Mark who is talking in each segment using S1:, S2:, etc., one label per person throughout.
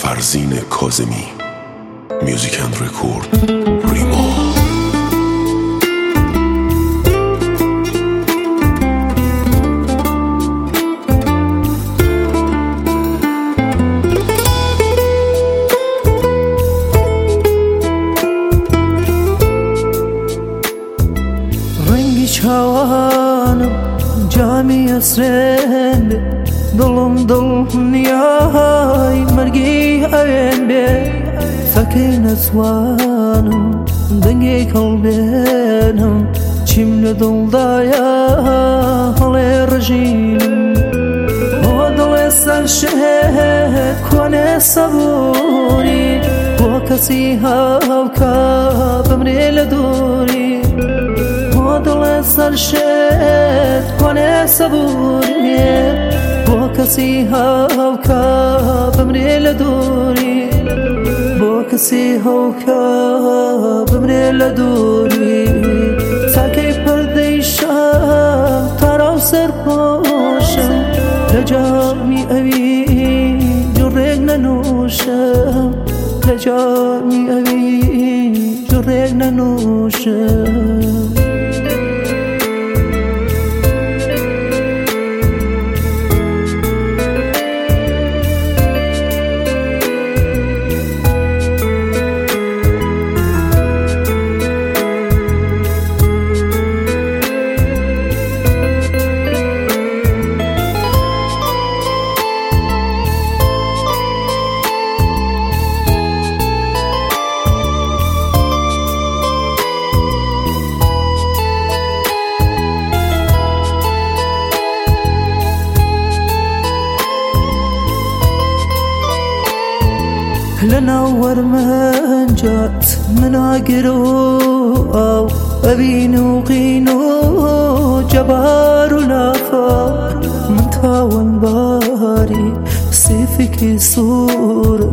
S1: فرزین کاظمی. میوزیک اند رکورد ریما.
S2: ڕەنگی چاوانم جامی ئەسرێن بێ، دڵم دڵنیای مەرگی ئەوێن بێ، فەکەی نەتوانم دەنگێک هەڵبێنم، چیم لە دڵدایە هەڵێ ڕژینم، بۆ دڵێ سەرشێت کۆنێ سەبووری، بۆ کەسی هاوکە بمرێ لە دووری، بۆ دڵێ سەرشێت کۆنێ سەبووری، بۆ کەسی هاوکە بمرێ لە دووری، بۆ کەسی هاوکە بمرێ لە دووری، چاکەی پەردەی شەم تاراو سەرپۆشم، لە جامی ئەوی جوڕێک نەنووشم، لە جامی ئەوی جوڕێک نەنووشم. لەناو وەرمەنجات مناگر و ئاو ئەبین و قین و جەبار و لافاو، من تاوانباری سیفێکی سوورم،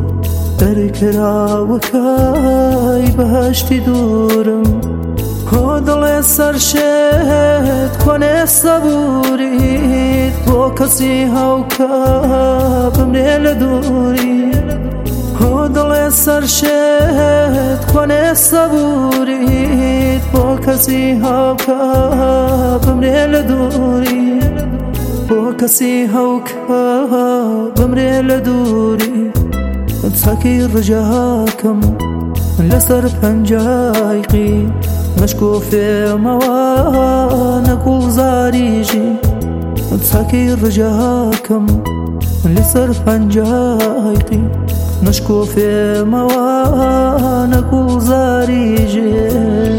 S2: دەرکراوەکەی بەهەشتی دوورم، کۆ دڵێ سەرشێت کۆنێ سەبووریت، بۆ کەسی هاوکە بمرێ لە دووری، کۆ دڵێ سەرشێت کۆنێ سەبووریت، بۆ کەسی هاوکە بمرێ لە دووری، بۆ کەسی هاوکە بمرێ لە دووری، چاکەی ڕجاکەم لەسەر پەنجایقی، مەشکۆ فێمەوە نەگوڵزاریژی، چاکەی ڕجاکەم لەسەر پەنجایقی، مەشکۆ فێمەوە نەگوڵزاریژی.